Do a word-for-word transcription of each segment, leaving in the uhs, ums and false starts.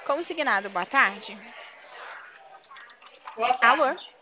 Consignado, boa tarde. Boa Alô? tarde.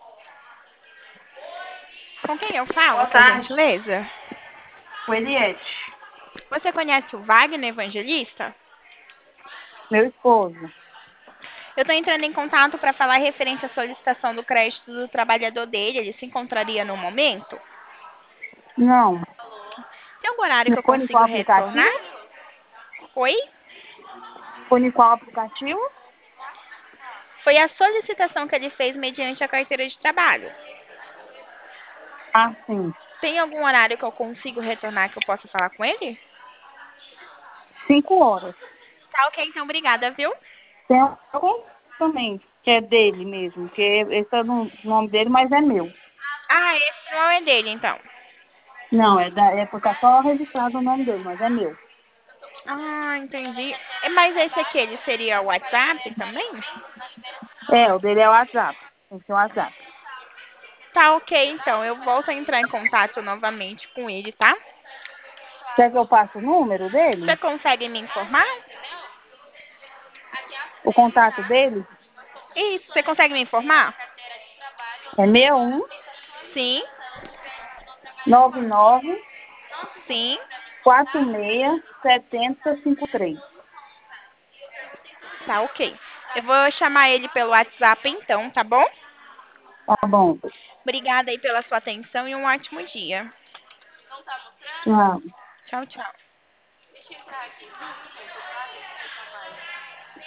Com quem eu falo, Boa por tarde. gentileza? O Eliette, Você conhece o Wagner Evangelista? meu esposo. Eu estou entrando em contato para falar referente à solicitação do crédito do trabalhador dele. Ele se encontraria no momento? Não. Tem algum horário que Não eu foi em qual consigo retornar? aplicativo? Oi? Foi em qual aplicativo? Foi a solicitação que ele fez mediante a carteira de trabalho. Ah, sim. Tem algum horário que eu consigo retornar que eu possa falar com ele? Cinco horas. Tá ok, então obrigada, viu? Tem algum também, que é dele mesmo, que esse é no nome dele, mas é meu. Ah, esse não é dele, então. Não, é, da, é porque tá só registrado o nome dele, mas é meu. Ah, entendi. É, mas esse aqui, ele seria o WhatsApp também? É, o dele é o WhatsApp. Tem que ser o WhatsApp. Tá ok, então. Eu volto a entrar em contato novamente com ele, tá? Quer que eu passe o número Você dele? consegue me informar? O contato dele? Isso, você consegue me informar? É seis um Sim, nove nove sim. quatro seis sete zero cinco três. Tá ok. Eu vou chamar ele pelo WhatsApp então, tá bom? Tá bom. Obrigada aí pela sua atenção e um ótimo dia. Tchau. Tchau, tchau.